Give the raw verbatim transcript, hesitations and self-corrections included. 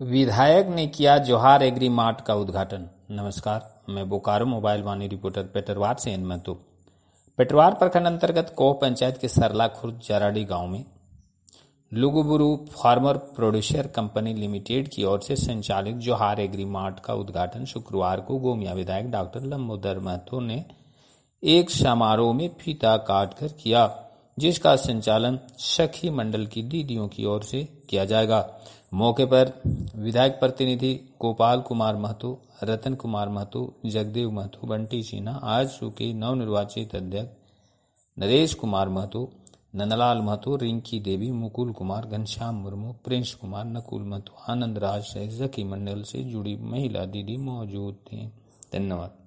विधायक ने किया जोहार एग्री मार्ट का उद्घाटन। नमस्कार, मैं बोकारो मोबाइल वाणी रिपोर्टर पेटरवार से एन महतो। पेटरवार प्रखंड अंतर्गत कोह पंचायत के सरला खुर्द जराडी गांव में Luguburu farmer producer company limited की ओर से संचालित जोहार एग्री मार्ट का उद्घाटन शुक्रवार को गोमिया विधायक डॉक्टर लंबोदर महतो ने एक समारोह में फीता काटकर किया, जिसका संचालन सखी मंडल की दीदियों की ओर से किया जाएगा। मौके पर विधायक प्रतिनिधि गोपाल कुमार महतो, रतन कुमार महतो, जगदेव महतो, बंटी सिन्हा, आजसू के नवनिर्वाचित अध्यक्ष नरेश कुमार महतो, नंदलाल महतो, रिंकी देवी, मुकुल कुमार, घनश्याम मुर्मू, प्रिंस कुमार, नकुल महतो, आनंद राज सहित सखी मंडल से जुड़ी महिला दीदी मौजूद थी। धन्यवाद।